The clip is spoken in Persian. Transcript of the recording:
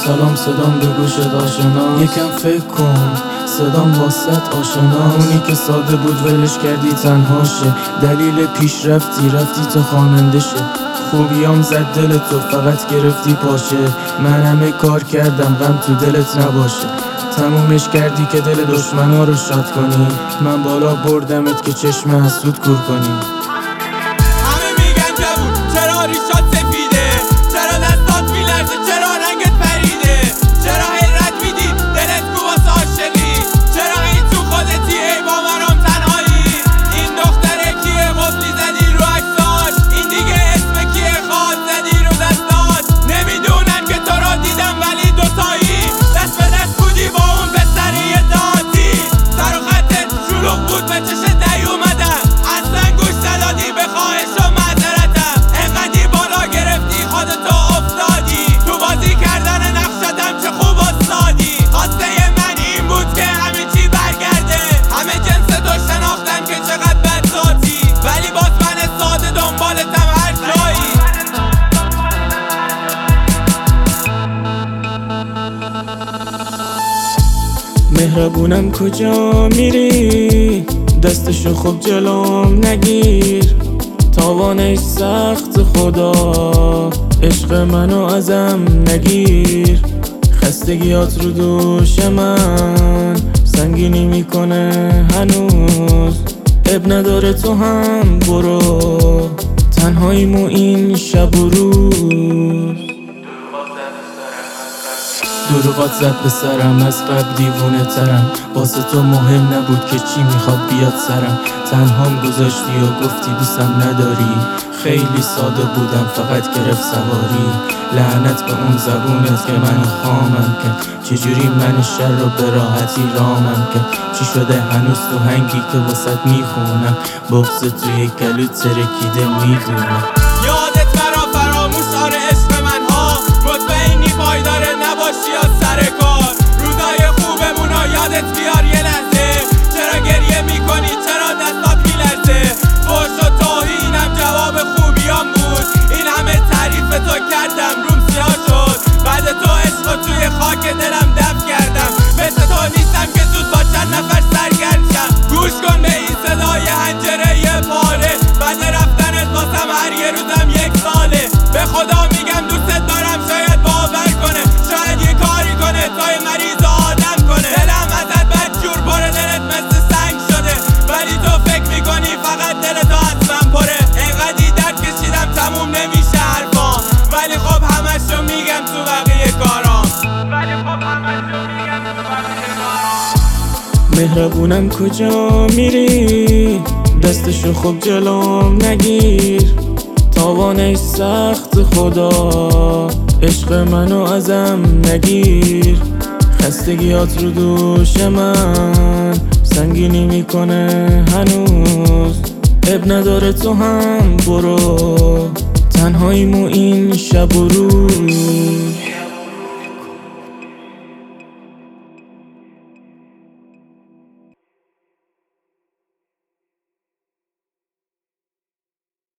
سلام صدام به گوشت آشنا، یکم فکر کن صدام واسط آشنا. اونی که ساده بود ولش کردی تنهاشه، دلیل پیشرفتی رفتی تا خواننده شه. خوبیام زد دل تو فقط گرفتی پاشه، من همه کار کردم غم تو دلت نباشه. تمومش کردی که دل دشمنا رو شاد کنی، من بالا بردمت که چشم حسود کور کنی. همه میگن جوون چرا ریشات سفیده، چرا دستات میلرزه، چرا رنگت پریده، چرا حیرت میدی دلت کو واسه عاشقی، چرا این تو خودتی ای با مرام تنهایی. این دختره کیه قفلی زدی رو عکسات، این دیگه اسم کیه خواهد زدی رو دستات. نمیدونم که تو رو دیدم ولی دوتایی دست به دست بودی با اون پسری داتی. سر و خطت شلوغ بود به چشت نیومدم، اصلا گوش ندادی به خواهش و معذرتم. انقدی بالا گرفتی خودتو افتادی، تو بازی کردن نقشتم چه خوب استادی. خواسته من این بود که همه چی برگرده، همه جنس تو شناختن که چقدر بد ذاتی، ولی باز من ساده دنبالتم هر جایی. مهربونم کجا میری؟ دستشو خوب جلوم نگیر، تاوانش سخت خدا، عشق منو ازم نگیر. خستگیات رو دوش من سنگینی میکنه هنوز، اب نداره تو هم برو، تنهاییمو این شب و روز. دروغات زد به سرم، از قبل دیوونه ترم، واسه تو مهم نبود که چی میخواد بیاد سرم. تنهام گذاشتی و گفتی دوستم نداری، خیلی ساده بودم فقط گرفت سواری. لعنت به اون زبونت که منو خامم کرد، چجوری من شر رو به راحتی رامم کرد. چی شده هنوز تو هنگی که واسط میخونم، بغض توی گلوت ترکیده میدونم. یادت مرا فراموش آره عشق من ها، مطمئنی پایداره نباشی یا سر کار. روزای خوبمونو یادت بیار یه لحظه، چرا گریه میکنی چرا دستات میلرزه. فحش و توهینم جواب خوبیام بود، این همه تعریف تو کردم روم سیاه شد. بعد تو عشق توی خاک دلم دفن کردم، مثل تو نیستم که زود با چند نفر سرگرم شم. گوش کن به این صدای حنجره پاره، بعد رفتنت واسم هر یه روزم یک ساله. به خدا میگم دوستت دارم، شاید باور کنه، شاید یه کاری کنه تا یه مریض آدم کنه. دلم ازت بدجور پره، دلت مثل سنگ شده، ولی تو فکر میکنی فقط دلتو از من پره. انقدی درد کشیدم تموم نمیشه حرفام، ولی خب همشو میگم تو بقیه کارام. مهربونم کجا میری؟ دستشو خوب جلوم نگیر، تاوانش سخت خدا، عشق منو ازم نگیر. خستگیات رو دوش من سنگینی میکنه هنوز، اب نداره تو هم برو، تنهاییمو این شب و روز.